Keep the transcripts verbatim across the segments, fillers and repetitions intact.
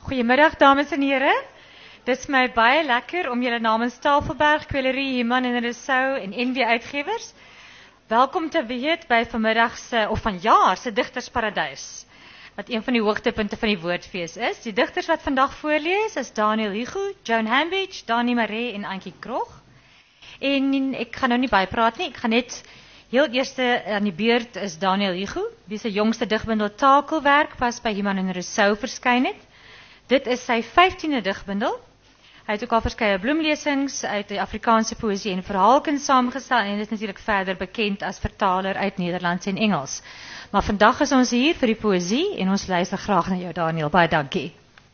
Goeiemiddag dames en here. Dit is my baie lekker om julle namens Tafelberg, Kwelerie, Human en Rousseau en N W Uitgewers welkom te weet by vanmiddag se of vanjaar se Digtersparadys. Wat een van die hoogtepunte van die woordfees is. Die digters wat vandag voorlees is Daniel Hugo, Joan Hambidge, Dani Maree en Antjie Krog. En ek gaan nou nie bypraat nie, ek gaan net heel eerste aan die beurt is Daniel Hugo, wie se jongste digbundel Takelwerk pas by Human en Rousseau verskyn het. Dit is sy vyftiende digbundel. Hy het ook al verskeie bloemlesings uit die Afrikaanse poësie en verhaalkuns saamgestel en is natuurlik verder bekend as vertaler uit Nederlands en Engels. Maar vandag is ons hier vir die poësie en ons luister graag na jou Daniel. Baie dankie.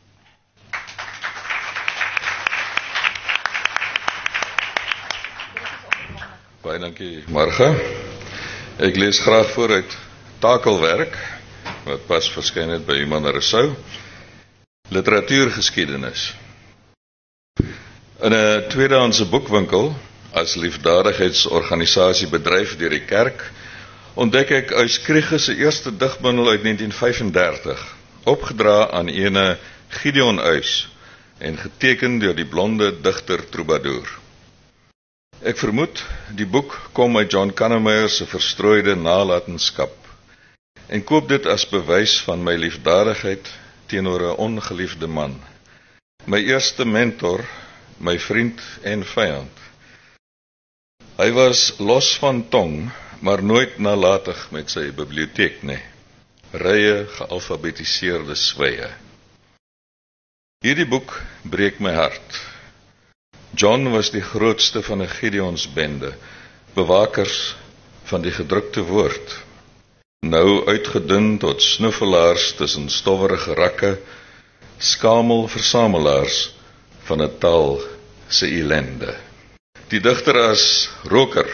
Baie dankie, Marga. Ek lees graag voor uit Takelwerk, wat pas verskyn het by Human en Rousseau. Literatuurgeskiedenis. In 'n tweedehandse boekwinkel, as liefdadigheidsorganisasie bedryf deur die kerk, ontdek ek Uys Kriege se eerste digbundel uit negentien vyfendertig, opgedra aan ene Gideon Uys en geteken deur die blonde digter Troubadour. Ek vermoed die boek kom uit John Kannemeyer se verstrooide nalatenskap en koop dit as bewys van my liefdadigheid teenoor 'n ongeliefde man. My eerste mentor, my vriend en vyand. Hy was los van tong, maar nooit nalatig met sy biblioteek nie. Rye gealfabetiseerde swye. Hierdie boek breek my hart. John was die grootste van 'n Gideonsbende, bewakers van die gedrukte woord. Nou uitgedun tot snuffelaars tussen stowwerige rakke, skamelversamelaars van 'n taal se ellende. Die digter as roker.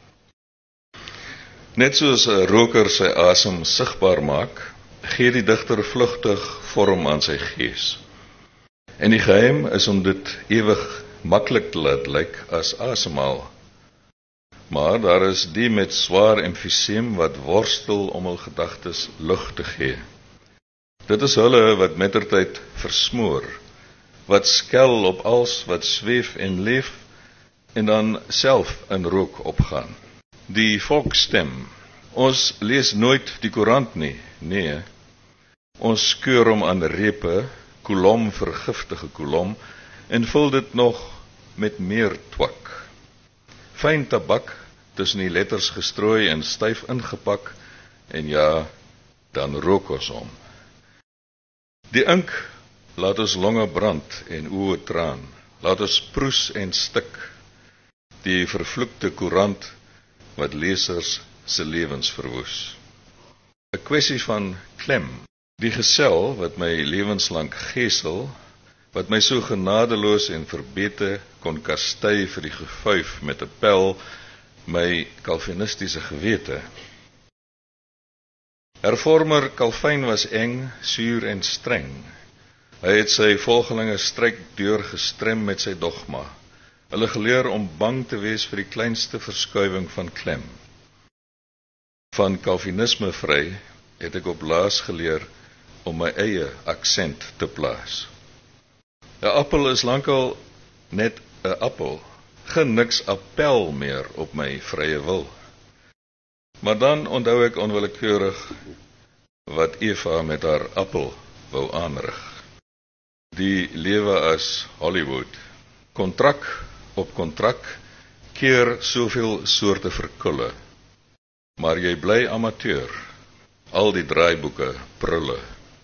Net soos 'n roker sy asem sigbaar maak, gee die digter vlugtig vorm aan sy gees. En die geheim is om dit ewig maklik te laat lyk as asemhaal. Maar daar is die met swaar emfiseem wat worstel om hul gedagtes lug te gee. Dit is hulle wat mettertyd versmoor, wat skel op alles wat zweef en leef en dan self in rook opgaan. Die volksstem. Ons lees nooit die koerant nie, nee. Ons skeur hom aan repe, kolom vir giftige kolom, en vul dit nog met meer twak. Fyn tabak tussen die letters gestrooi en styf ingepak, en ja, dan rook ons om. Die ink laat ons longe brand en oë traan, laat ons proes en stik, die vervloekte koerant wat lesers se lewens verwoes. 'n Kwessie van klem, die gesel wat my lewenslank gesel, wat my so genadeloos en verbete kon kastei vir die gevuif met 'n pel, my kalvinistiese gewete. Hervormer Calvin was eng, suur en streng. Hy het sy volgelinge stryk deur gestrem met sy dogma. Hulle geleer om bang te wees vir die kleinste verskuiwing van klem. Van Calvinisme vry het ek op laas geleer om my eie aksent te plaas. 'n Appel is lankal net 'n appel, geen niks appel meer op my vrye wil. Maar dan onthou ek onwillekeurig wat Eva met haar appel wou aanrig. Die lewe as Hollywood, kontrak op kontrak, keer soveel soorte verkulle. Maar jy bly amateur, al die draaiboeke prulle.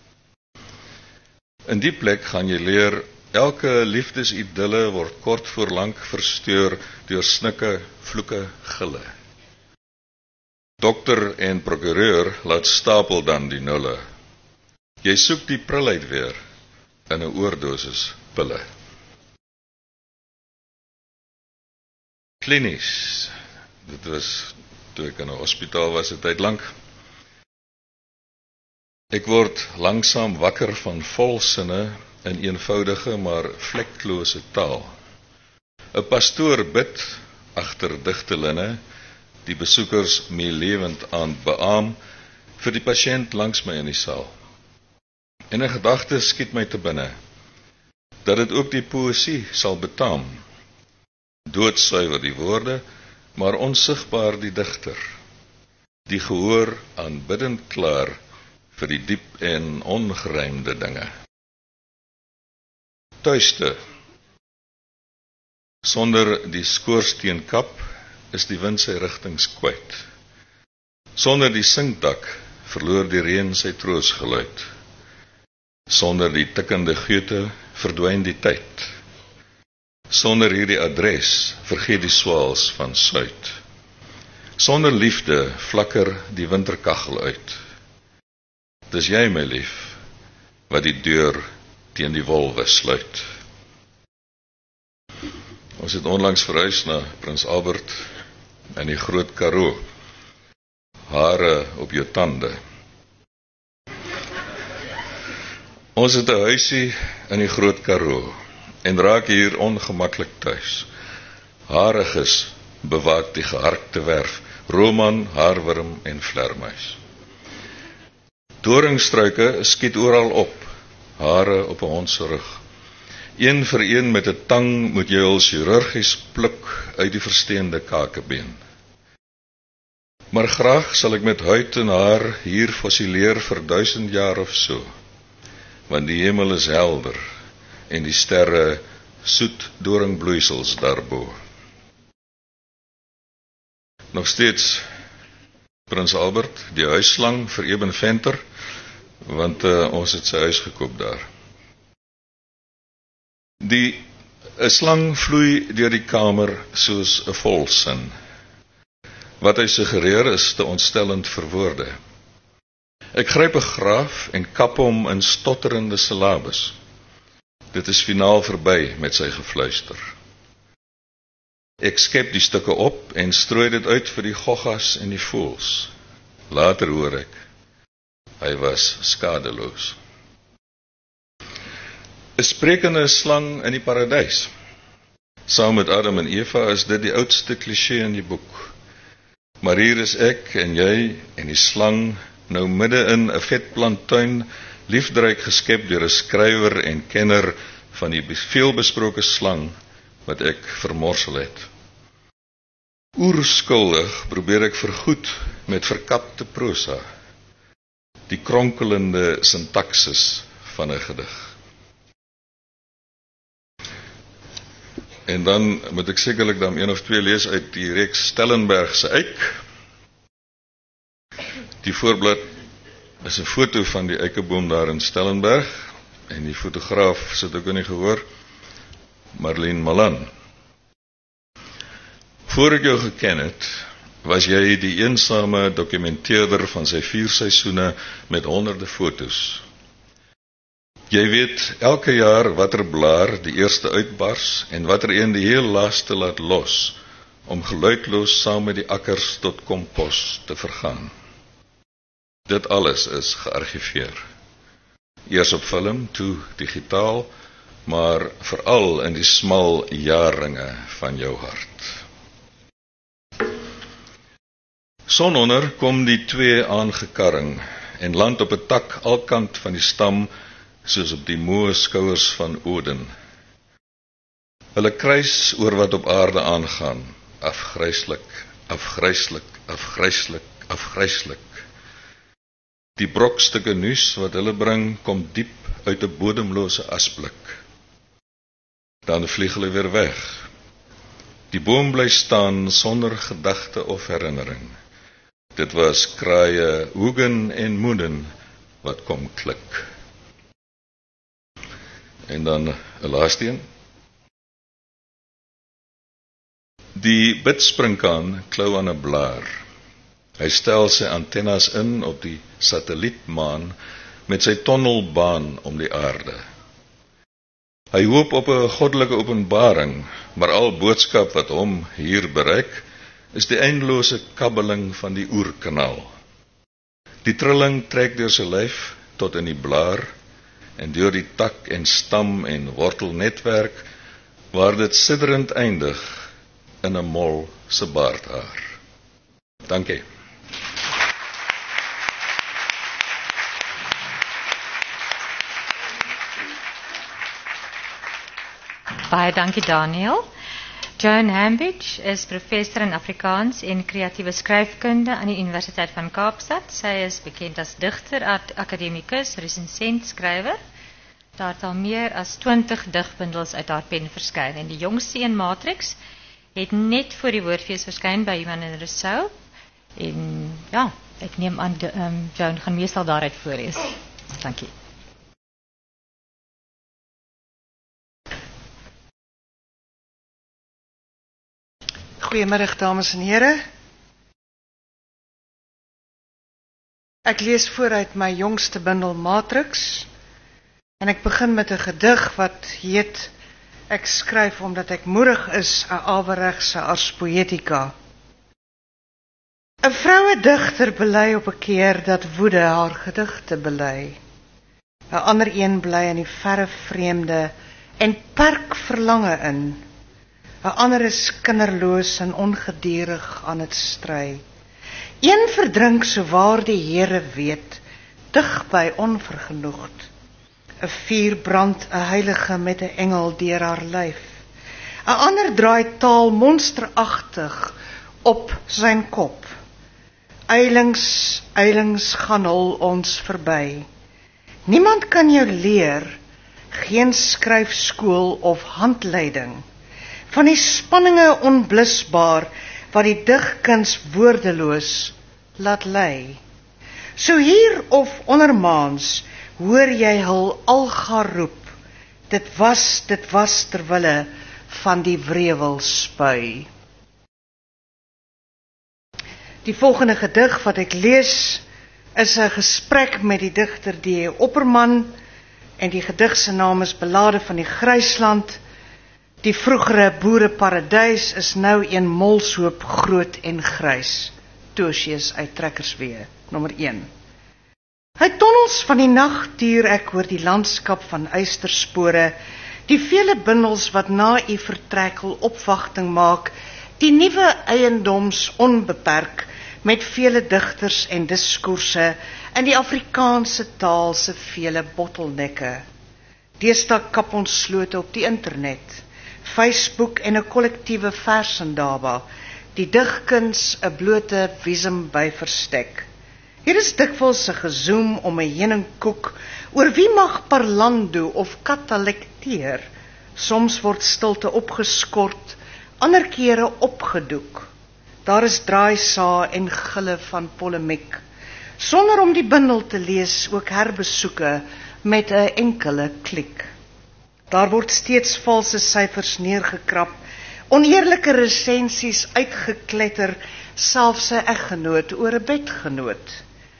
In die plek gaan jy leer, elke liefdesidylle word kort voor lank versteur deur snikke, vloeke, gille. Dokter en prokureur laat stapel dan die nulle. Jy soek die prulheid weer in 'n oordosis pille. Klinies. Dit was toe ek in 'n hospitaal was 'n tyd lank. Ek word langsaam wakker van volsinne in eenvoudige maar vlekklose taal. 'n Pastoor bid agter digte linne, die besoekers meelewend aan beaam vir die pasiënt langs my in die saal. En 'n gedagte skiet my te binne, dat dit ook die poësie sal betaam. Doodsuiwer die woorde, maar onsigbaar die digter, die gehoor aanbiddend klaar vir die diep en ongeruimde dinge. Tuiste. Sonder die skoorsteenkap is die wind sy rigtings kwyt. Sonder die sinkdak verloor die reën sy troostgeluid. Sonder die tikkende geute verdwyn die tyd. Sonder hierdie adres vergeet die swaals van suid. Sonder liefde flikker die winterkachel uit. Dis jy, my lief, wat die deur teen die wolwe sluit. Ons het onlangs verhuis na Prins Albert in die Groot Karoo. Hare op jou tande. Ons het 'n huisie in die Groot Karoo en raak hier ongemaklik tuis. Hariges bewaak die geharkte werf, roman, haarwurm en vlermuis. Doringstruike skiet oral op, hare op 'n hond se rug. Een vir een met 'n tang moet jy hul chirurgies pluk uit die versteende kakebeen. Maar graag sal ek met huid en haar hier fossileer vir duisend jaar of so, want die hemel is helder en die sterre soet doringbloeisels daarbo. Nog steeds Prins Albert, die huisslang vir Eben Venter, want uh, ons het sy huis gekoop daar. Die slang vloei deur die kamer soos 'n volsin. Wat hy suggereer is te ontstellend vir woorde. Ek gryp 'n graaf en kap hom in stotterende syllabes. Dit is finaal verby met sy gefluister. Ek skep die stukke op en strooi dit uit vir die goggas en die voëls. Later hoor ek, hy was skadeloos. 'n Sprekende slang in die paradys. Saam met Adam en Eva is dit die oudste kliseë in die boek. Maar hier is ek en jy en die slang nou midde in 'n vetplanttuin, liefderyk geskep deur 'n skrywer en kenner van die veelbesproke slang wat ek vermorsel het. Oerskuldig probeer ek vergoed met verkapte prosa, die kronkelende sintaksis van 'n gedig. En dan moet ek sekerlik dan een of twee lees uit die reeks Stellenberg se Eik. Die voorblad is 'n foto van die eikeboom daar in Stellenberg, en die fotograaf sit ook in die gehoor, Marlene Malan. Voor ek jou geken het, was jy die eensame dokumenteerder van sy vier seisoene met honderde foto's. Jy weet elke jaar watter blaar die eerste uitbars en watter een die heel laaste laat los, om geluidloos saam met die akkers tot kompos te vergaan. Dit alles is geargiveer. Eers op film, toe digitaal, maar veral in die smal jaarringe van jou hart. Sononder kom die twee aangekarring en land op 'n tak alkant van die stam, soos op die moe skouers van Oden. Hulle kruis oor wat op aarde aangaan, afgryslik, afgryslik, afgryslik, afgryslik. Die brokstukke nuus wat hulle bring, kom diep uit 'n bodemlose asblik. Dan vlieg hulle weer weg. Die boom bly staan sonder gedagte of herinnering. Dit was kraaie Hoegen en Moeden wat kom klik. En dan 'n laaste een. Die bidsprinkaan klou aan 'n blaar. Hy stel sy antennes in op die satellietmaan met sy tonnelbaan om die aarde. Hy hoop op 'n goddelike openbaring, maar al boodskap wat hom hier bereik, is die eindelose kabbeling van die oerkanaal. Die trilling trek deur sy lyf tot in die blaar en deur die tak en stam en wortelnetwerk, waar dit sidderend eindig in 'n mol se baardhaar. Dankie. Baie dankie Daniel. Joan Hambidge is professor in Afrikaans en kreatiewe skryfkunde aan die Universiteit van Kaapstad. Sy is bekend as digter, akademikus, resensent, skrywer. Daar het al meer as twintig digbundels uit haar pen verskyn en die jongste een, Matrix, het net voor die woordfees verskyn by Human en Rousseau. En ja, ek neem aan um, Joan gaan meestal daaruit voorlees. Dankie. Goeiemiddag dames en here. Ek lees vooruit my jongste bundel Matrix en ek begin met 'n gedig wat heet Ek skryf omdat ek moedig is, 'n aweregse ars poetica. 'n Vroue digter bely op 'n keer dat woede haar gedigte bely. 'n Ander een bly in die verre vreemde en perk verlange in. 'n Ander is kinderloos en ongeduldig aan het stry. Een verdrink so waar die Here weet, dig by onvergenoegd. 'n Vuur brand 'n heilige met 'n engel deur haar lyf. 'n Ander draai taal monsteragtig op sy kop. Eilings, eilings gaan hul ons verby. Niemand kan jou leer, geen skryfskool of handleiding. Van die spanninge onblusbaar wat die digkuns woordeloos laat lei. So hier of ondermaans hoor jy hul algaar roep. Dit was, dit was terwille van die wrevel spui. Die volgende gedig wat ek lees is 'n gesprek met die digter D E Opperman en die gedig se naam is Belade van die Grysland. Die vroegere boereparadys is nou een molshoop groot en grys. Tosius uit Trekkerswee, nommer een. Hy tonnels van die nag tuur ek oor die landskap van eysterspore, die vele bundels wat na u vertrek hul opwagting maak, die nuwe eiendoms onbeperk met vele digters en diskoerse in die Afrikaanse taal se vele bottelnekke. Deesdae kap ons slote op die internet. Facebook en 'n kollektiewe versendaba, die digkuns 'n blote wiesem by verstek. Hier is dikwels 'n gezoom om 'n heuningkoek oor wie mag parlando of katalekteer. Soms word stilte opgeskort, ander kere opgedoek. Daar is draaisae en gille van polemiek, sonder om die bundel te lees ook herbesoeke met 'n enkele klik. Daar word steeds valse syfers neergekrap, oneerlike resensies uitgekletter, selfs 'n eggenoot oor 'n bedgenoot.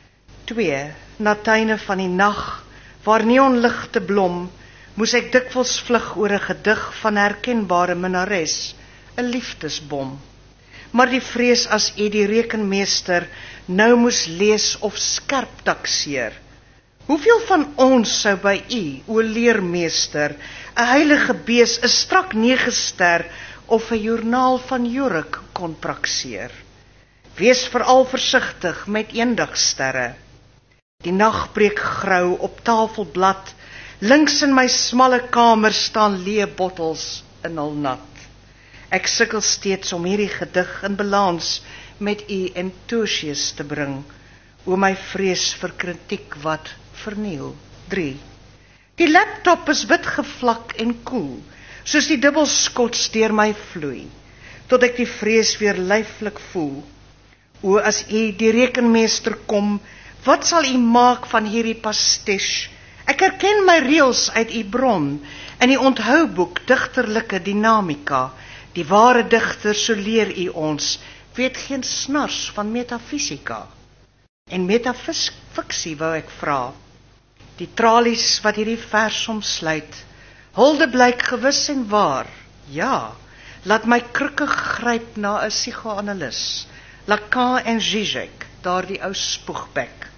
Twee, na tuine van die nag, waar neonligte blom, moes ek dikwels vlug oor 'n gedig van herkenbare minnares, 'n liefdesbom. Maar die vrees as u die rekenmeester nou moes lees of skerp takseer. Hoeveel van ons sou by u, o leermeester, 'n heilige bees, 'n strak nege ster of 'n joernaal van Jorik kon prakseer? Wees veral versigtig met eendagsterre. Die nag breek grou op tafelblad, links in my smalle kamer staan leë bottels in hul nat. Ek sukkel steeds om hierdie gedig in balans met u en Tosius te bring, o my vrees vir kritiek wat verniel. Drie. Die laptop is wit gevlak en koel, soos die dubbelskots deur my vloei, tot ek die vrees weer lyflik voel. O as u die rekenmeester kom, wat sal u maak van hierdie pastiche? Ek herken my reëls uit u bron, in die onthouboek digterlike dinamika. Die ware digter, so leer u ons, weet geen snars van metafisika. En metafiksie wou ek vra. Die tralies wat hierdie vers omsluit, hulde blyk gewis en waar. Ja, laat my krikke gryp na 'n psigoanalis, Lacan en Zizek, daar die ou spoegbek.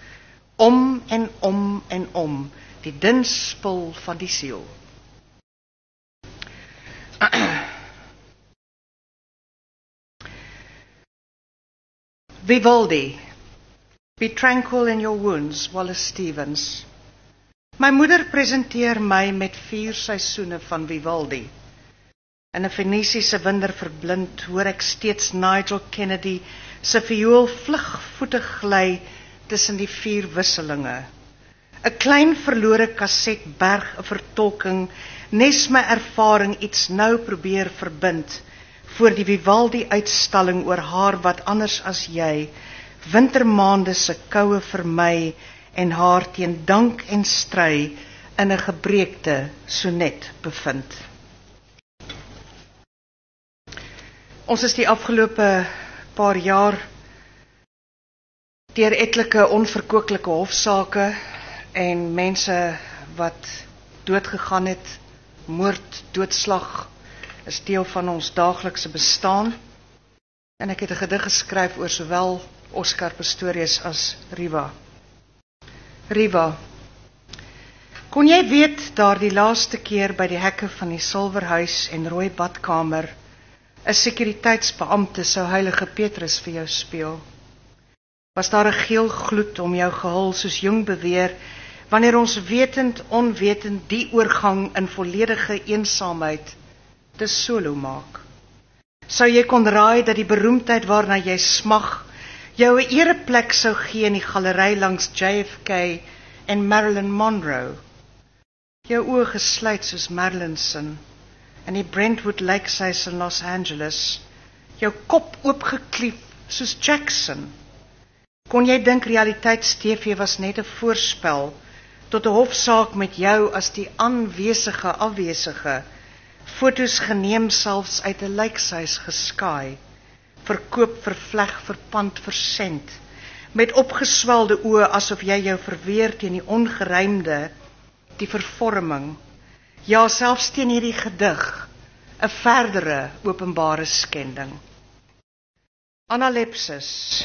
Om en om en om, die dun spul van die siel. Vivaldi, Be tranquil in your wounds, Wallace Stevens. My moeder presenteer my met vier seisoene van Vivaldi. In 'n Fenisiese winder verblind, hoor ek steeds Nigel Kennedy se viool vlugvoetig gly tussen die vier wisselinge. 'n Klein verlore kaset berg 'n vertolking, nes my ervaring iets nou probeer verbind, voor die Vivaldi-uitstalling oor haar wat anders as jy, wintermaande se koue vermy en haar teen dank en stry in 'n gebreekte sonnet bevind. Ons is die afgelope paar jaar deur etlike onverkwikkelike hofsaake en mense wat doodgegaan het, moord, doodslag, is deel van ons daaglikse bestaan. En ek het 'n gedig geskryf oor sowel Oscar Pistorius as Riva. Riva, kon jy weet daar die laaste keer by die hekke van die Silverhuis en Rooi Badkamer 'n sekuriteitsbeampte sou Heilige Petrus vir jou speel? Was daar 'n geel gloed om jou gehul soos jong beweer, wanneer ons wetend onwetend die oorgang in volledige eensaamheid te solo maak? Sou jy kon raai dat die beroemdheid waarna jy smag jou 'n ereplek sou gee in die galery langs J F K en Marilyn Monroe? Jou oë gesluit soos Marilyn sin in die Brentwood Lakesides in Los Angeles, jou kop oopgeklief soos Jackson. Kon jy dink realiteits-T V was net 'n voorspel tot 'n hofsaak met jou as die aanwesige afwesige, fotos geneem selfs uit 'n lijkshuis geskaai, verkoop, vervleg, verpand, versend, met opgeswelde oë asof jy jou verweer teen die ongeruimde, die vervorming, ja selfs teen hierdie gedig, 'n verdere openbare skending. Analepsis.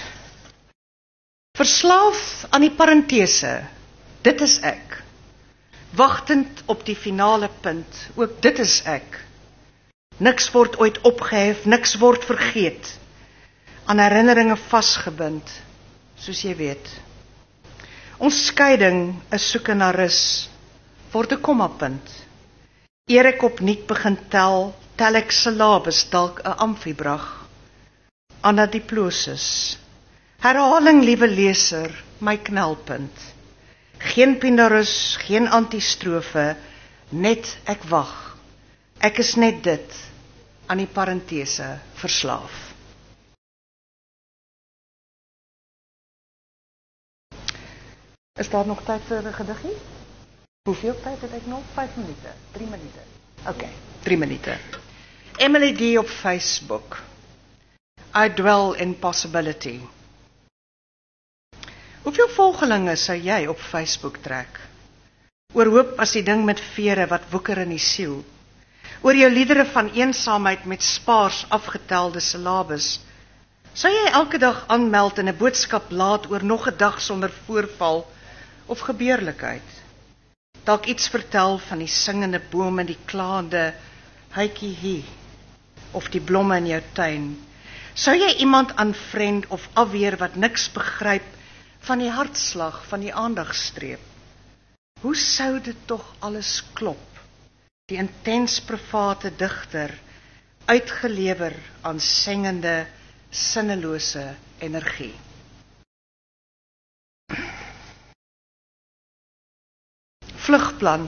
Verslaaf aan die parentese, dit is ek. Wagtend op die finale punt, ook dit is ek. Niks word ooit opgehef, niks word vergeet, aan herinneringe vasgebind, soos jy weet. Ons skeiding is soeke na rus, word 'n kommapunt. Eer ek opnuut begin tel, tel ek syllabes dalk 'n amfibrag. Anadiplosis. Herhaling, liewe leser, my knelpunt. Geen Pindarus, geen antistrofe, net ek wag. Ek is net dit, aan die parentese verslaaf. Is daar nog tyd vir 'n gediggie? Hoeveel tyd het ek nog? Vyf minute, drie minute. Oké, drie minute. Emily D op Facebook. I dwell in possibility. Hoeveel volgelinge sou jy op Facebook trek? Oor hoop as die ding met vere wat woeker in die siel. Oor jou liedere van eensaamheid met spaars afgetelde syllabes. Sou jy elke dag aanmeld en 'n boodskap laat oor nog 'n dag sonder voorval of gebeurlikheid? Dalk iets vertel van die singende boom en die klaande hytjie hier, of die blomme in jou tuin. Sou jy iemand aanvriend of afweer wat niks begryp van die hartslag van die aandagstreep? Hoe sou dit tog alles klop? Die intens private digter, uitgelewer aan sengende, sinnelose energie. Vlugplan.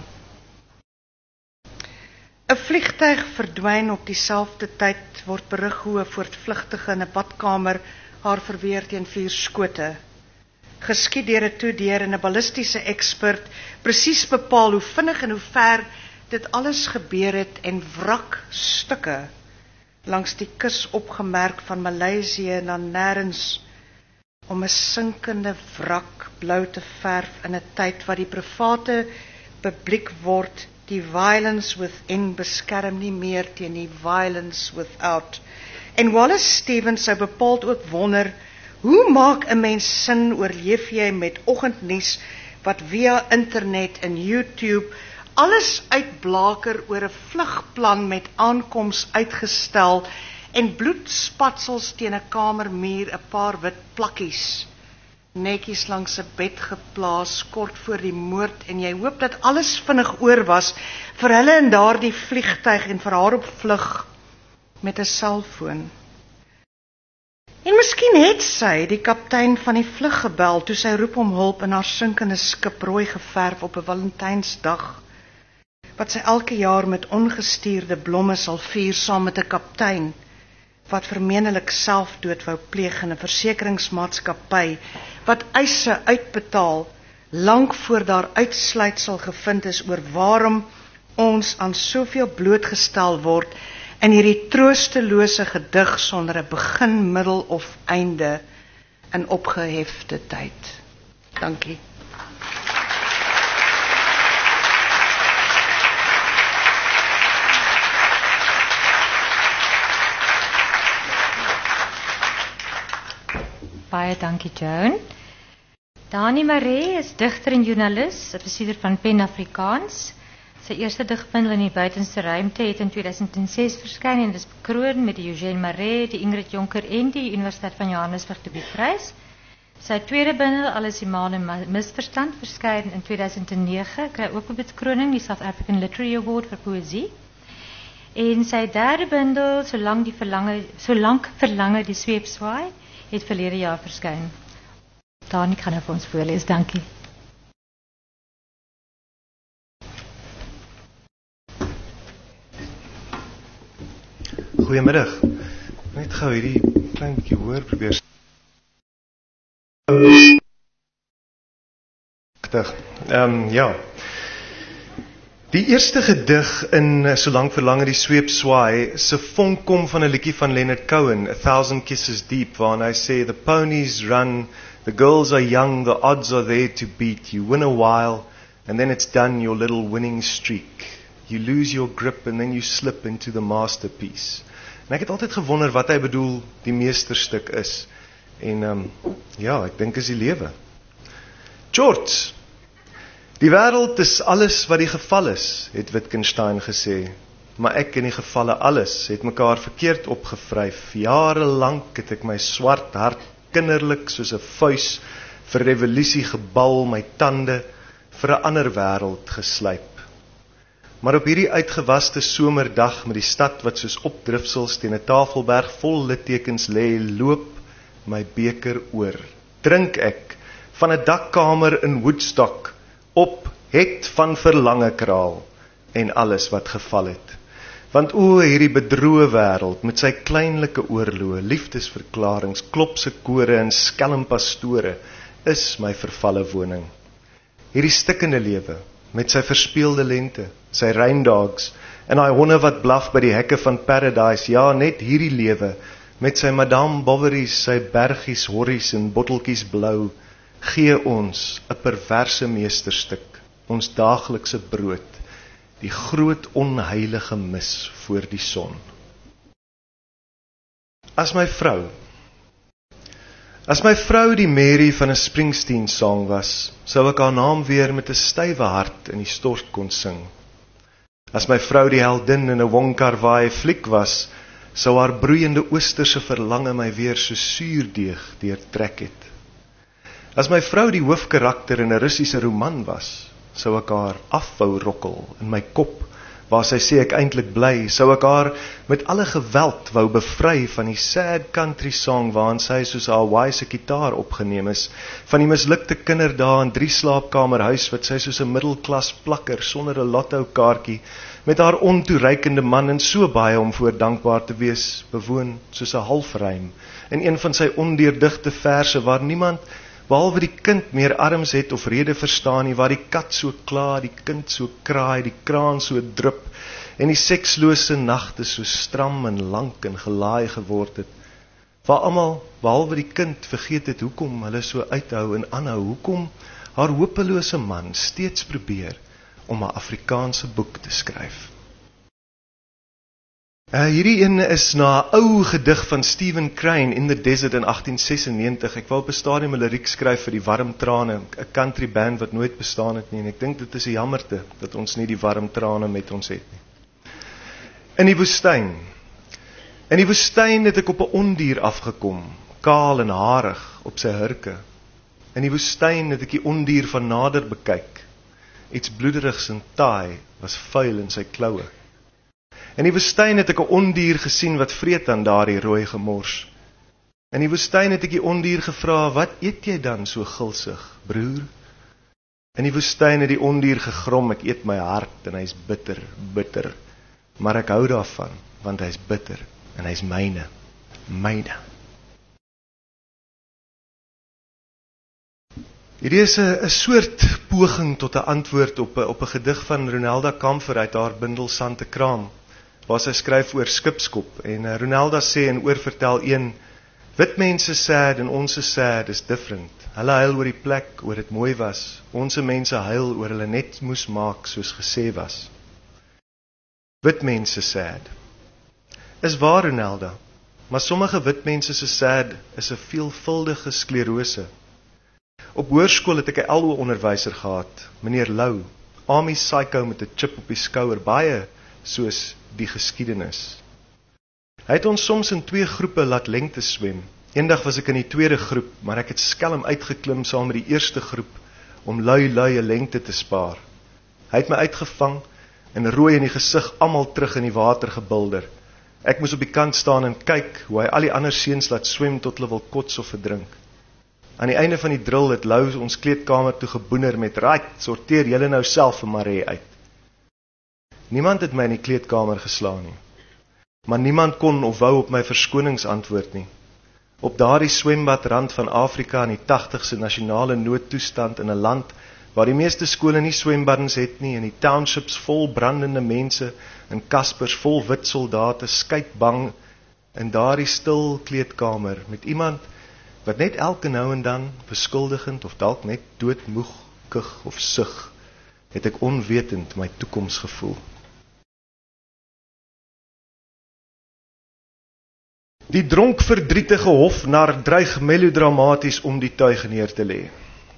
'n Vliegtuig verdwyn op dieselfde tyd, word berig hoe 'n voortvlugtige in 'n badkamer haar verweer teen vier skote. Geskied deur 'n toedeur en 'n ballistiese ekspert presies bepaal hoe vinnig en hoe ver dit alles gebeur het en wrakstukke langs die kus opgemerk van Maleisië na nêrens om 'n sinkende wrak blou te verf in 'n tyd wat die private publiek word die violence within beskerm nie meer teen die violence without. En Wallace Stevens sou bepaald ook wonder, hoe maak 'n mens sin oorleef jy met oggendnuus wat via internet en YouTube alles uitblaker oor 'n vlugplan met aankoms uitgestel en bloedspatsels teen 'n kamermuur 'n paar wit plakkies netjies langs 'n bed geplaas kort voor die moord en jy hoop dat alles vinnig oor was vir hulle in daardie vliegtuig en vir haar op vlug met 'n selfoon. En miskien het sy die kaptein van die vlug gebel toe sy roep om hulp in haar sinkende skip rooi geverf op 'n Valentynsdag, wat sy elke jaar met ongestuurde blomme sal vier saam met 'n kaptein wat vermeenlik selfdood wou pleeg in 'n versekeringsmaatskappy wat eise uitbetaal lank voor daar uitsluitsel gevind is oor waarom ons aan soveel blootgestel word in hierdie troostelose gedig sonder 'n begin, middel of einde in opgehefte tyd. Dankie. Baie dankie, Joan. Dani Maree is digter en joernalis, 'n bestuurder van Pen Afrikaans. Sy eerste digbundel in die buitenste ruimte het in tweeduisend ses verskyn en is bekroon met die Eugène Maree, die Ingrid Jonker en die Universiteit van Johannesburg debuutprys. Sy tweede bundel, Alles die maan en misverstand, verskyn in tweeduisend nege, kry ook 'n bekroning, die South African Literary Award vir poësie. En sy derde bundel, Solank die verlange, Solank verlange die sweep swaai, het verlede jaar verskyn. Dani kan nou vir ons voorlees, dankie. Goeiemiddag. Net gou hierdie klein bietjie hoor probeer. Ehm um, ja. Die eerste gedig in uh, Solank verlange die sweep swaai se vonk kom van 'n liedjie van Leonard Cohen, A Thousand Kisses Deep, waarin hy sê the ponies run, the girls are young, the odds are there to beat. You win a while and then it's done, your little winning streak. You lose your grip and then you slip into the masterpiece. En ek het altyd gewonder wat hy bedoel die meesterstuk is. En um, ja, ek dink is die lewe. George, die wêreld is alles wat die geval is, het Wittgenstein gesê. Maar ek en die gevalle alles het mekaar verkeerd opgevryf. Jare lank het ek my swart hart kinderlik soos 'n vuis vir revolusie gebal, my tande vir 'n ander wêreld geslyp. Maar op hierdie uitgewaste somerdag met die stad wat soos opdrifsels teen 'n tafelberg vol littekens lê, loop my beker oor. Drink ek van 'n dakkamer in Woodstock op het van verlange kraal en alles wat geval het. Want o, hierdie bedroe wêreld met sy kleinlike oorloë, liefdesverklarings, klopse kore en skelmpastore is my vervalle woning. Hierdie stikkende lewe met sy verspeelde lente, sy reindogs en hy honde wat blaf by die hekke van paradise, ja, net hierdie lewe met sy Madame Bovary's, sy bergies, horries en botteltjies blou, gee ons 'n perverse meesterstuk, ons daaglikse brood, die groot onheilige mis voor die son. As my vrou, as my vrou die Mary van 'n Springsteen song was, sou ek haar naam weer met 'n stywe hart in die stort kon sing. As my vrou die heldin in 'n Wong Kar-wai fliek was, sou haar broeiende oosterse verlange my weer so suurdeeg deurtrek het. As my vrou die hoofkarakter in 'n Russiese roman was, sou ek haar afwou rokkel in my kop, waar sy sê ek eintlik bly, sou ek haar met alle geweld wou bevry van die sad country song waarin sy soos 'n Hawaii se gitaar opgeneem is, van die mislukte kinderdae in drie slaapkamerhuis wat sy soos 'n middelklas plakker sonder 'n lotto kaartjie met haar ontoereikende man en so baie om voor dankbaar te wees, bewoon soos 'n halfrym in een van sy ondeurdigte verse waar niemand behalwe die kind meer arms het of rede verstaan nie, waar die kat so kla, die kind so kraai, die kraan so drup en die sekslose nagte so stram en lank en gelaai geword het, waar almal behalwe die kind vergeet het hoekom hulle so uithou en aanhou, hoekom haar hopelose man steeds probeer om 'n Afrikaanse boek te skryf. Uh, hierdie ene is na 'n ou gedig van Stephen Crane, In the Desert in agtien sesennegentig. Ek wou op 'n stadium 'n liriek skryf vir die Warm Trane, 'n country band wat nooit bestaan het nie, en ek dink dit is 'n jammerte dat ons nie die Warm Trane met ons het nie. In die woestyn. In die woestyn het ek op 'n ondier afgekom, kaal en harig op sy hurke. In die woestyn het ek die ondier van nader bekyk. Iets bloederigs en taai was vuil in sy kloue. In die woestyn het ek 'n ondier gesien wat vreet aan daardie rooi gemors. In die woestyn het ek die ondier gevra, wat eet jy dan so gulsig, broer? In die woestyn het die ondier gegrom, ek eet my hart en hy's bitter, bitter. Maar ek hou daarvan, want hy's bitter en hy's myne, myne. Hierdie is 'n soort poging tot 'n antwoord op 'n op 'n gedig van Ronelda Kamfer uit haar bundel Sante Kraam, waar sy skryf oor skipskop. En uh, Ronelda sê in oorvertel een, wit mense sad en ons is sad is different. Hulle huil oor die plek, oor dit mooi was. Ons mense huil oor hulle net moes maak soos gesê was. Wit mense sad. Is waar, Ronelda, maar sommige wit mense se sad is 'n veelvuldige sklerose. Op hoërskool het ek 'n L O-onderwyser gehad, meneer Lou, army psycho met 'n chip op die skouer, baie soos die geskiedenis. Hy het ons soms in twee groepe laat lengte swem. Eendag was ek in die tweede groep, maar ek het skelm uitgeklim saam met die eerste groep, om lui lui 'n lengte te spaar. Hy het my uitgevang, en rooi in die gesig almal terug in die water gebulder. Ek moes op die kant staan en kyk, hoe hy al die ander seuns laat swem tot hulle wil kots of verdrink. Aan die einde van die drill het Lou ons kleedkamer toe geboener met, right, sorteer julle nou self vir Marie uit. Niemand het my in die kleedkamer geslaan nie. Maar niemand kon of wou op my verskonings antwoord nie. Op daardie swembadrand van Afrika in die tagtigste nasionale noodtoestand in 'n land waar die meeste skole nie swembaddens het nie, en die townships vol brandende mense, en Kaspers vol wit soldate, skytbang in daardie stil kleedkamer, met iemand wat net elke nou en dan, beskuldigend of dalk net doodmoeg, kug of sug, het ek onwetend my toekoms gevoel. Die dronk verdrietige hofnar dreig melodramaties om die tuig neer te lê.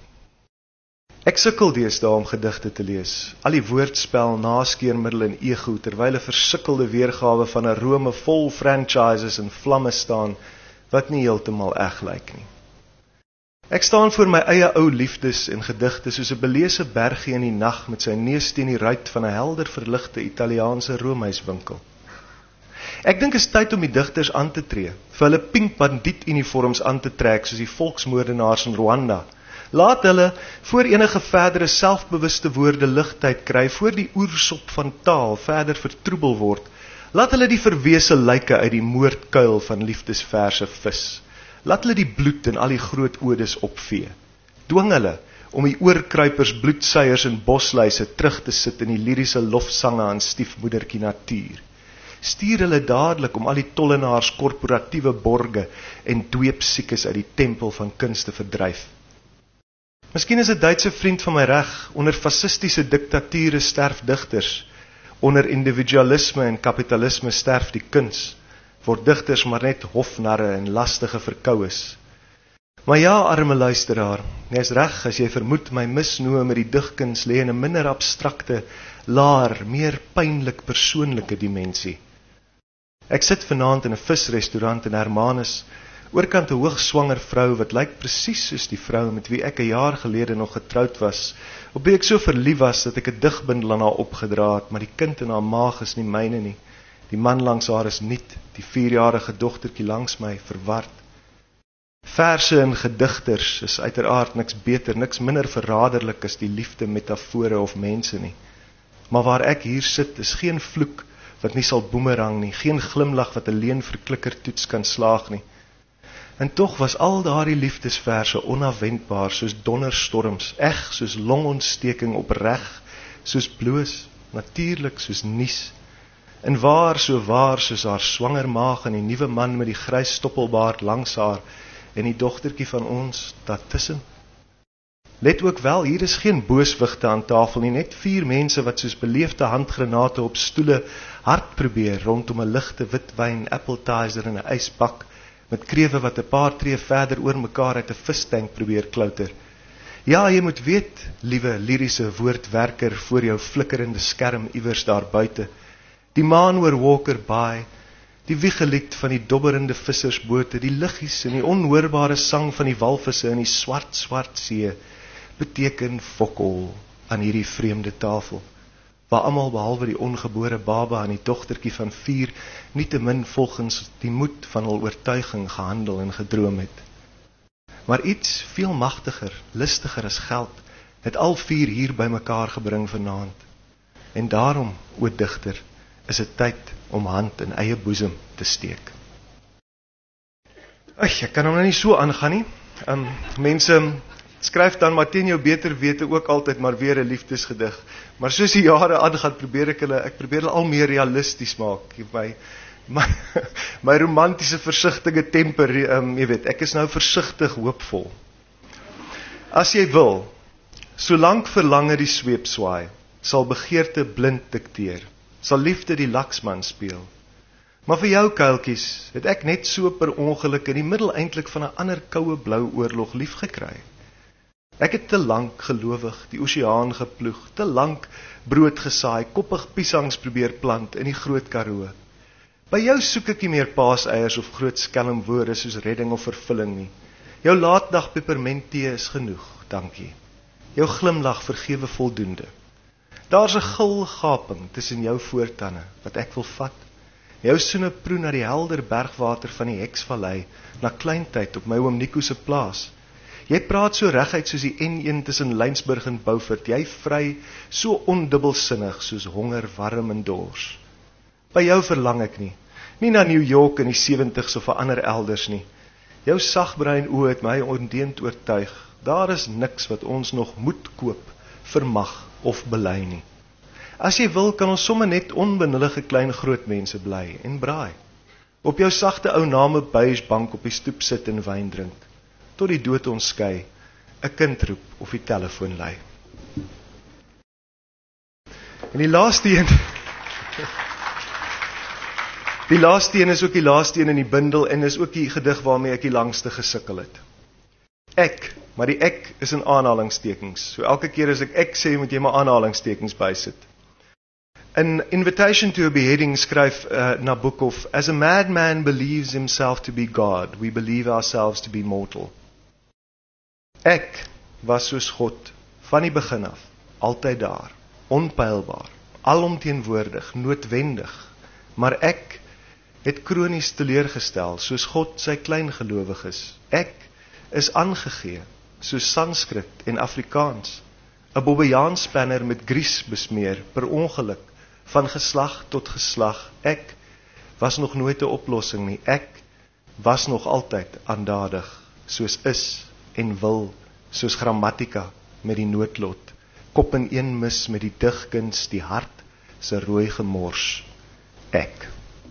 Ek sukkel deesdae om gedigte te lees, al die woordspel, naskeermiddel en ego, terwyl 'n versukkelde weergawe van 'n Rome vol franchises en vlamme staan, wat nie heeltemal eg lyk nie. Ek staan voor my eie ou liefdes en gedigte soos 'n belese bergie in die nag met sy neus teen die ruit van 'n helder verligte Italiaanse roomhuiswinkel. Ek dink is tyd om die digters aan te tree, vir hulle pink bandiet uniforms aan te trek soos die volksmoordenaars in Rwanda. Laat hulle voor enige verdere selfbewuste woorde ligtheid kry, voor die oersop van taal verder vertroebel word. Laat hulle die verwese lyke uit die moordkuil van liefdesverse vis. Laat hulle die bloed en al die groot odes opvee. Dwing hulle om die oorkruipers, bloedseiers en bosluise terug te sit in die liriese lofsange aan stiefmoedertjie natuur. Stuur hulle dadelik om al die tollenaars korporatiewe borge en dweepsiekes uit die tempel van kunst te verdryf. Miskien is 'n Duitse vriend van my reg, onder fasistiese diktature sterf digters, onder individualisme en kapitalisme sterf die kuns, word digters maar net hofnarre en lastige verkoues. Maar ja, arme luisteraar, jy is reg as jy vermoed my misnoë met die digkuns lê in 'n minder abstrakte, laer, meer pynlik persoonlike dimensie. Ek sit vanaand in 'n visrestaurant in Hermanus, oorkant 'n hoogswanger vrou wat lyk presies soos die vrou met wie ek 'n jaar gelede nog getroud was, op wie ek so verlief was dat ek 'n digbundel aan haar opgedra het, maar die kind in haar maag is nie myne nie. Die man langs haar is nuut, die vierjarige dogtertjie langs my verward. Verse en gedigters is uiteraard niks beter, niks minder verraderlik as die liefde metafore of mense nie. Maar waar ek hier sit is geen vloek wat nie sal boemerang nie, geen glimlag wat 'n leen verklikkertoets kan slaag nie. En tog was al daardie liefdesverse onafwendbaar soos donderstorms, eg soos longontsteking opreg, soos bloos, natuurlik soos nies. En waar so waar soos haar swanger maag en die nuwe man met die grys stoppelbaard langs haar en die dogtertjie van ons daartussen. Let ook wel, hier is geen booswigte aan tafel nie, net vier mense wat soos beleefde handgranate op stoele hard probeer rondom 'n ligte witwyn appetizer en 'n ysbak met krewe wat 'n paar tree verder oor mekaar uit 'n vistank probeer klouter. Ja, jy moet weet, liewe liriese woordwerker voor jou flikkerende skerm iewers daar buite. Die maan oor Walker Bay, Die wiegelied van die dobberende vissersbote, die liggies en die onhoorbare sang van die walvisse in die swart, swart see, beteken fokol aan hierdie vreemde tafel, waar almal behalwe die ongebore baba en die dogtertjie van vier, nietemin volgens die moed van hul oortuiging gehandel en gedroom het. Maar iets veel magtiger, listiger as geld, het al vier hier by mekaar gebring vanaand. En daarom, o digter, is dit tyd om hand in eie boesem te steek. Ag, ek kan hom nou nie so aangaan nie. Um, mense skryf dan maar teen jou beter wete ook altyd maar weer 'n liefdesgedig. Maar soos die jare aangaan, probeer ek hulle, ek probeer hulle al meer realisties maak. My my, my romantiese versigtige temper, um, jy weet, ek is nou versigtig hoopvol. As jy wil, solank verlange die sweep swaai, sal begeerte blind dikteer, sal liefde die laksman speel. Maar vir jou, kuiltjies, het ek net so per ongeluk in die middel eintlik van 'n ander koue blou oorlog lief gekry. Ek het te lank gelowig die oseaan geploeg, te lank brood gesaai, koppig piesangs probeer plant in die groot Karoo. By jou soek ek nie meer paaseiers of groot skelmwoorde soos redding of vervulling nie. Jou laatdag pepermenttee is genoeg, dankie. Jou glimlag vergewe voldoende. Daar's 'n gul gaping tussen jou voortande wat ek wil vat. Jou soene proe na die helder bergwater van die Heksvallei, na kleintyd op my oom Nico se plaas. Jy praat so reguit soos die N een tussen Lynsburg en Beaufort, jy vry so ondubbelsinnig soos honger, warm en dors. By jou verlang ek nie, nie na New York in die sewentig's of 'n ander elders nie. Jou sagbruin oë het my ondeend oortuig, daar is niks wat ons nog moet koop, vermag of bely nie. As jy wil, kan ons sommer net onbenullige klein groot mense bly en braai. Op jou sagte ou name beige bank op die stoep sit en wyn drink. Tot die dood ons skei, 'n kind roep of die telefoon lui. En die laaste een, die laaste een is ook die laaste een in die bundel en is ook die gedig waarmee ek die langste gesukkel het. Ek, maar die ek is in aanhalingstekens. So elke keer as ek ek sê, moet jy maar aanhalingstekens bysit. In Invitation to a Beheading skryf uh, Nabokov, as a madman believes himself to be God, we believe ourselves to be mortal. Ek was soos God, van die begin af, altyd daar, onpeilbaar, alomteenwoordig, noodwendig, maar ek het kronies teleurgestel, soos God sy kleingelowiges. Ek is aangegee, soos Sanskrit en Afrikaans, 'n bobbejaanspanner met gries besmeer, per ongeluk, van geslag tot geslag. Ek was nog nooit 'n oplossing nie, ek was nog altyd aandadig, soos is en wil, soos grammatika met die noodlot, kop in een mis met die digkuns, die hart se rooi gemors. Ek.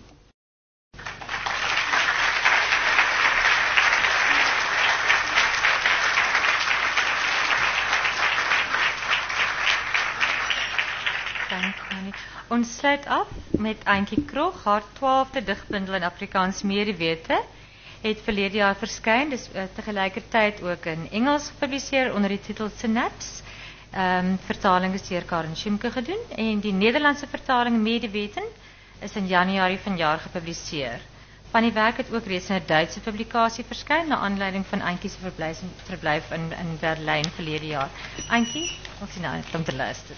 Ons sluit af met Auntie Krog, haar twaalfde digbundel in Afrikaans Medewete, het verlede jaar verskyn, dis uh, tegelijkertijd ook in Engels gepubliseer onder die titel Synapse. Um, vertaling is deur Karen Schimke gedoen en die Nederlandse vertaling Medeweten is in Januarie vanjaar gepubliseer. Van die werk het ook reeds in 'n Duitse publikasie verskyn na aanleiding van Auntie se verblyf, verblyf in, in Berlyn verlede jaar. Auntie, ons sien nou om te luister.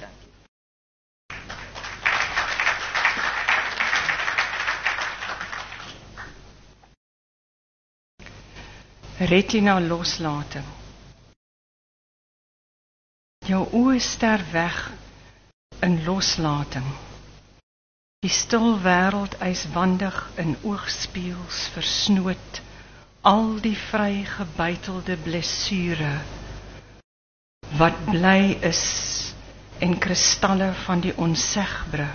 Retina loslating. Jou oë ster weg in loslating. Die stil wêreld yswandig in oogspieëls versnoot, al die vry gebuitelde blessure wat bly is en kristalle van die onsegbare.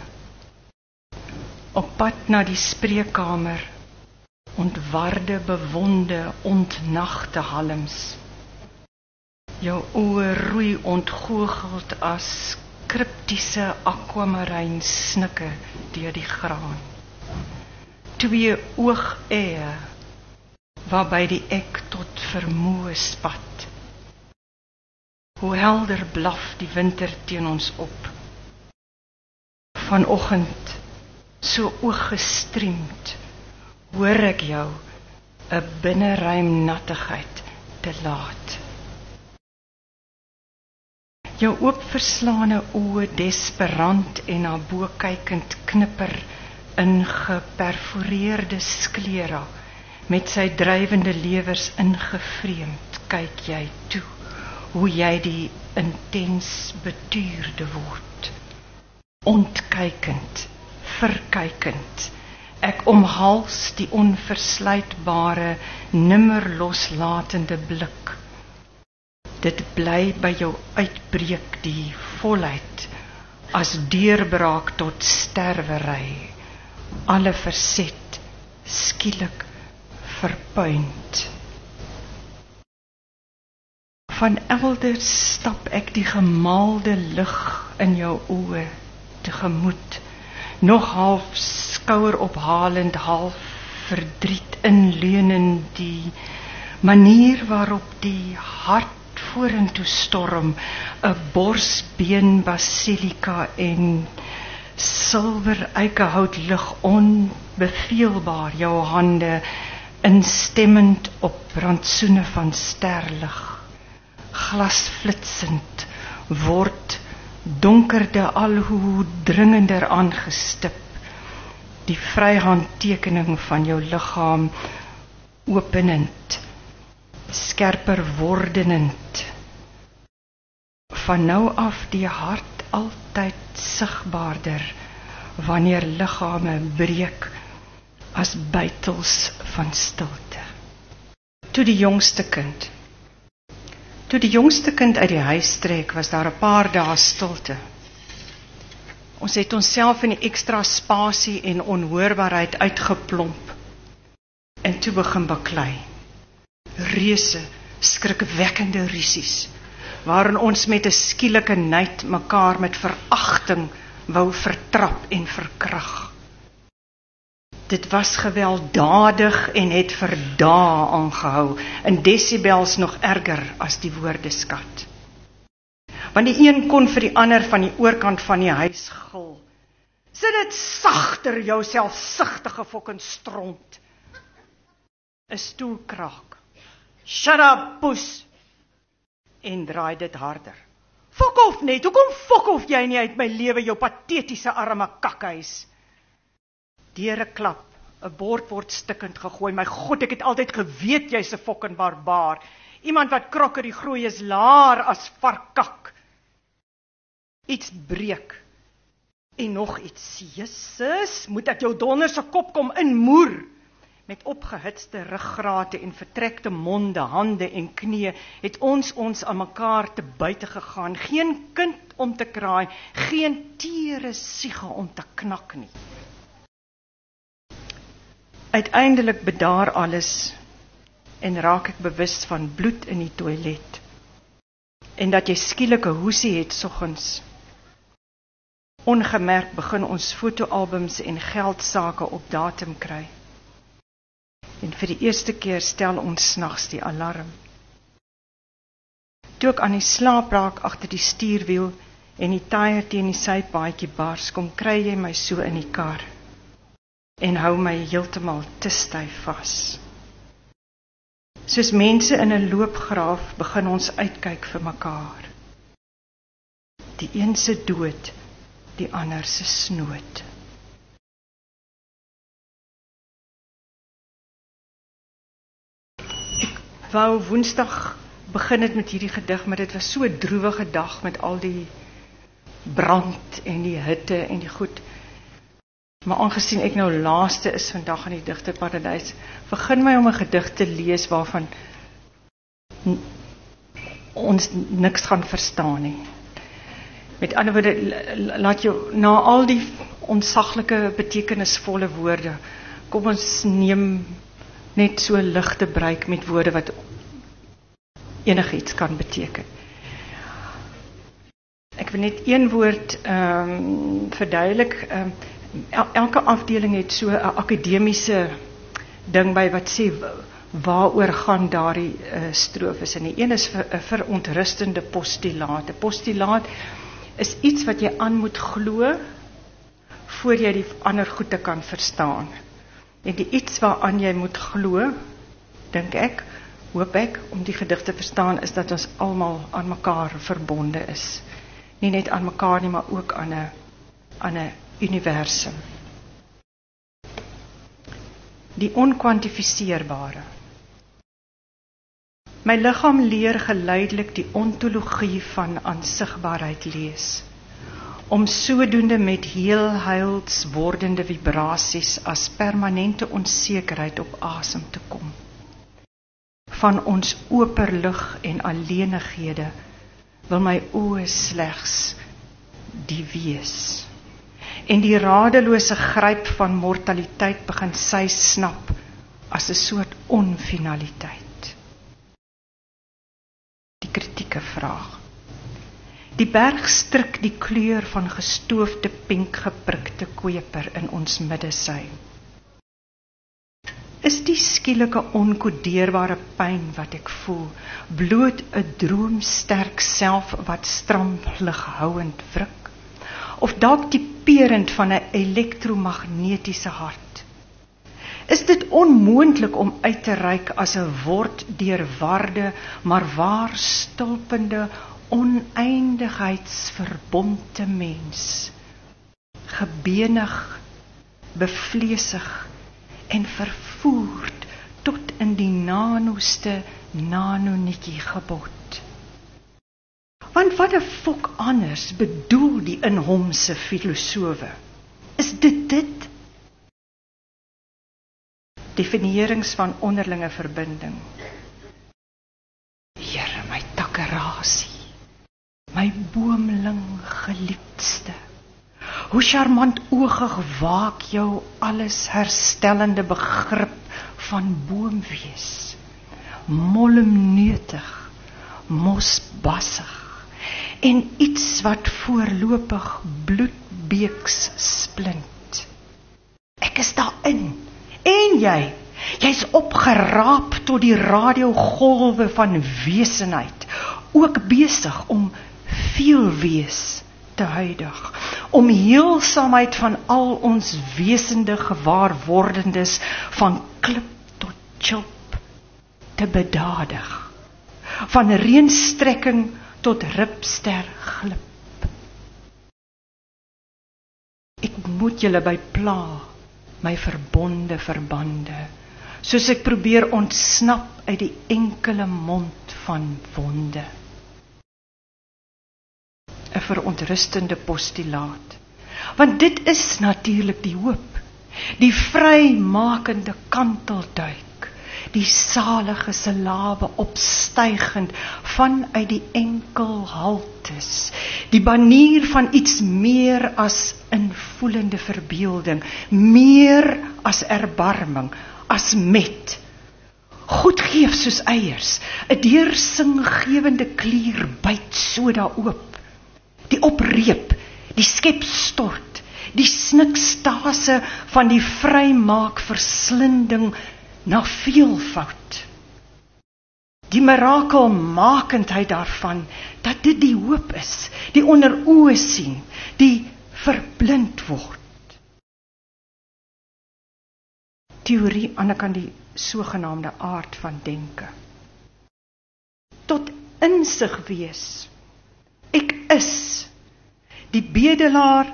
Op pad na die spreekkamer, ontwarde, bewonde, ontnagte halms. Jou oë roei ontgoocheld as kryptiese aquamarijn snikke deur die graan. Twee oogeë waarby die ek tot vermoë spat. Hoe helder blaf die winter teen ons op. Vanoggend so ooggestriemd, hoor ek jou 'n binneruim nattigheid te laat. Jou oopverslaane oë desperant en na bo kykend knipper in geperforeerde sklera, met sy drywende lewers ingevreemd, kyk jy toe, hoe jy die intens betuurde word. Ontkykend, verkykend, ek omhals die onversluitbare, nimmer loslatende blik. Dit bly by jou uitbreek die volheid, as deurbraak tot sterwery, alle verset, skielik verpuind. Van elders stap ek die gemaalde lig in jou oë tegemoet, nog half skouerophalend, half verdriet inleunend, die manier waarop die hart vorentoe storm, 'n borsbeen basilika en silwer eikehout lig onbefeelbaar jou hande, instemmend op rantsoene van sterlig, glasflitsend word donkerde al hoe dringender aangestip, die vryhandtekening van jou liggaam openend, skerper wordend, van nou af die hart altyd sigbaarder, wanneer liggame breek as buitels van stilte. Toe die jongste kind, toe die jongste kind uit die huis trek, was daar 'n paar dae stilte. Ons het onsself in die ekstra spasie en onhoorbaarheid uitgeplomp en toe begin baklei. Reuse, skrikwekkende rusies, waarin ons met 'n skielike nyd mekaar met veragting wou vertrap en verkrag. Dit was gewelddadig en het vir dae aangehou, in desibels nog erger as die woordeskat. Want die een kon vir die ander van die oorkant van die huis gil: "Sit dit sagter, jou selfsugtige fucking stront." 'n Stoel kraak: "Shut up, poes!" En draai dit harder: "Fok of net, hoekom fok of jy nie uit my lewe, jou patetiese arme kakhuis?" Deure klap, 'n bord word stikkend gegooi. My God, ek het altyd geweet jy's 'n fucking barbaar. Iemand wat krokker die groei is laar as varkak. Iets breek. En nog iets. Jesus, moet ek jou donder se kop kom inmoer? Met opgehitste ruggrate en vertrekte monde, hande en knieë het ons ons aan mekaar te buite gegaan. Geen kind om te kraai, geen tere siege om te knak nie. Uiteindelik bedaar alles en raak ek bewus van bloed in die toilet en dat jy skielike hoesie het soggens. Ongemerk begin ons fotoalbums en geldsake op datum kry. En vir die eerste keer stel ons snags die alarm. Toe ek aan die slaap raak agter die stuurwiel en die tyre teen die sypaadjie bars, kom kry jy my so in die kar en hou my heeltemal te styf vas. Soos mense in 'n loopgraaf begin ons uitkyk vir mekaar. Die een se dood, die ander se snood. Ek wou Woensdag begin het met hierdie gedig, maar dit was so 'n droewige dag met al die brand en die hitte en die goed. Maar aangesien ek nou laaste is vandag in die digterparadys, begin my om 'n gedig te lees waarvan ons niks gaan verstaan nie. Met ander woorde, laat jou na al die onsaglike betekenisvolle woorde, kom ons neem net so ligte breek met woorde wat enigiets kan beteken. Ek wil net een woord um, verduidelik. Um, el, elke afdeling het so 'n akademiese ding by wat sê waaroor gaan daardie uh, strofes. En die een is vir 'n verontrustende postulaat. 'n Postulaat is iets wat jy aan moet glo voor jy die ander goede kan verstaan. En die iets waaraan jy moet glo, dink ek, hoop ek, om die gedig te verstaan, is dat ons almal aan mekaar verbonde is. Nie net aan mekaar nie, maar ook aan 'n aan 'n universum. Die onkwantifiseerbare. My liggaam leer geleidelik die ontologie van aansigbaarheid lees, om sodoende met heel heils wordende vibrasies as permanente onsekerheid op asem te kom. Van ons operlig en alleenighede wil my oë slegs die wees. En die radelose gryp van mortaliteit begin sy snap as 'n soort onfinaliteit. Die kritieke vraag. Die berg stryk die kleur van gestoofde pink geprikte kweper in ons middesy. Is die skielike onkodeerbare pyn wat ek voel, bloot 'n droomsterk self wat stram lighouend wrik, of dalk typerend van 'n elektromagnetiese hart? Is dit onmoontlik om uit te reik as 'n word deurwarde, maar waar stulpende oneindigheidsverbonte mens, gebenig, bevleesig en vervoerd tot in die nanoste nanonietjie gebod? Want wat 'n fok anders bedoel die inhomse filosowe? Is dit dit? Definierings van onderlinge verbinding. Here, my takkerasie, my boomling geliefdste, hoe charmant oogig waak jou alles herstellende begrip van boomwees, mollemneutig, mosbassig, en iets wat voorlopig bloedbeeks splint. Ek is daarin, en jy, jy's opgeraap tot die radiogolwe van wesenheid, ook besig om veel wees te huidig, om heelsaamheid van al ons wesende gewaarwordendes van klip tot chilp te bedadig, van reënstrekking tot ripster glip. Ek moet julle by pla, my verbonde verbande, soos ek probeer ontsnap uit die enkele mond van wonde. 'n Verontrustende postulaat, want dit is natuurlik die hoop, die vrymakende kantelduik, die salige silabe opstygend vanuit die enkel haltes, die banier van iets meer as invoelende verbeelding, meer as erbarming, as met, goedgeef soos eiers, 'n deursinggewende klier byt so daaroop, die opreep, die skep stort, die snikstase van die vrymaak verslinding na veelvoud. Die mirakelmakendheid daarvan, dat dit die hoop is, die onder oë sien, die verblind word. Teorie aan die kant die sogenaamde aard van denke. Tot insig wees. Ek is, die bedelaar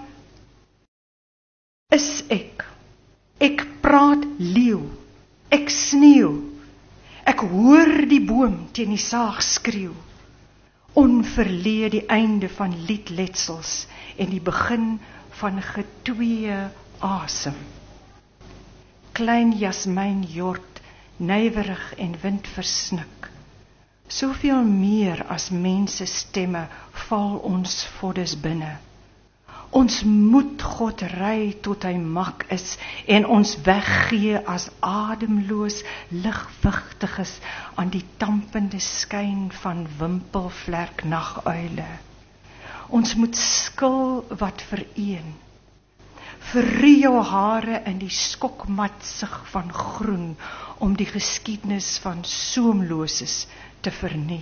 is ek. Ek praat leeu, ek sneeuw, ek hoor die boom teen die saag skreeu. Onverlee die einde van liedletsels en die begin van getwee asem. Klein jasmijn jort, nywerig en wind versnik. Soveel meer as mense stemme val ons voddes binne. Ons moet God ry tot hy mak is en ons weggee as ademloos ligwigtiges aan die tampende skyn van wimpelvlek naguile. Ons moet skil wat vereen. Verrie jou hare in die skokmatsig van groen om die geskiedenis van soemloses te vernie.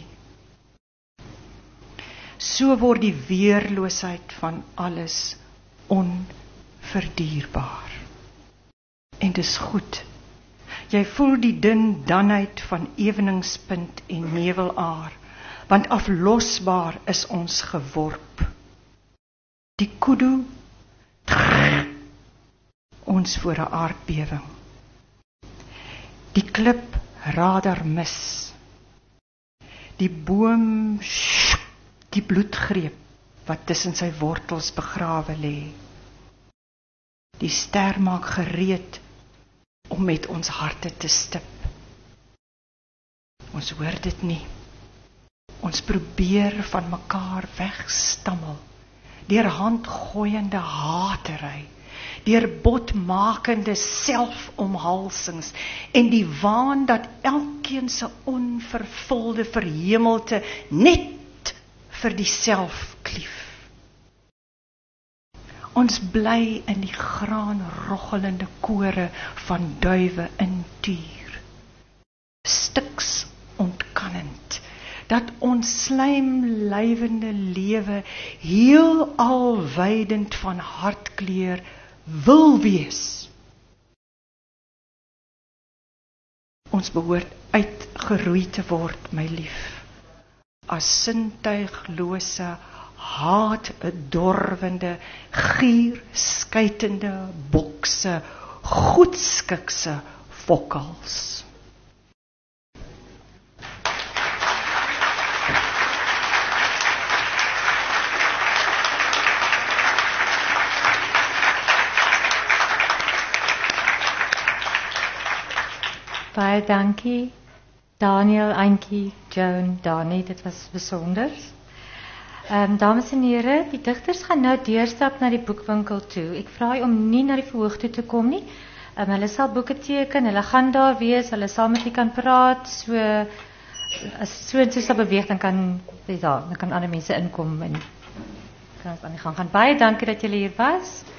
So word die weerloosheid van alles onverdierbaar. En dis goed. Jy voel die dun danheid van eweningspunt en nevelaar, want aflosbaar is ons geworp. Die kudu, trrr, ons voor 'n aardbewing. Die klip radar mis. Die boom, shh, die bloedgreep wat tussen sy wortels begrawe lê. Die ster maak gereed om met ons harte te stip. Ons hoor dit nie. Ons probeer van mekaar wegstammel, deur handgooiende hatery, deur botmakende selfomhalsings en die waan dat elkeen se onvervulde verhemelte net vir die self klief. Ons bly in die graanroggelende kore van duwe in tuur, stiks ontkannend, dat ons slijmlywende lewe heel alwydend van hartkleur wil wees. Ons behoort uitgeroei te word, my lief, as sintuiglose, haatdorwende, gierskuitende bokse, goedskikse fokkels. Baie dankie, Daniel, Antjie, Joan, Dani, dit was besonder. Um, dames en heren, die digters gaan nou deurstap na die boekwinkel toe. Ek vra jy om nie na die verhoog toe te kom nie. Um, hulle sal boeke teken, hulle gaan daar wees, hulle sal met jy kan praat, so, as so en so sal beweeg, dan kan, ja, dan kan ander mense inkom en kan ons aan die gang gaan. Baie dankie dat julle hier was.